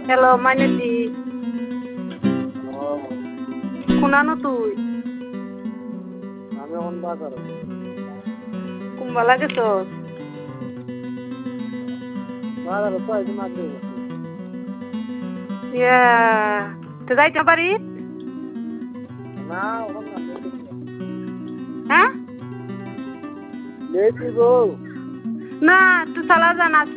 hello মাইনেতি কোনানো তুই আমি এখন বাজার কুম্বালা গেছস বাজার তো আইছি মাত্র ইয়া তো যাইতে পারি না এখন না হ্যাঁ লেছি গো না তুই চালা যা না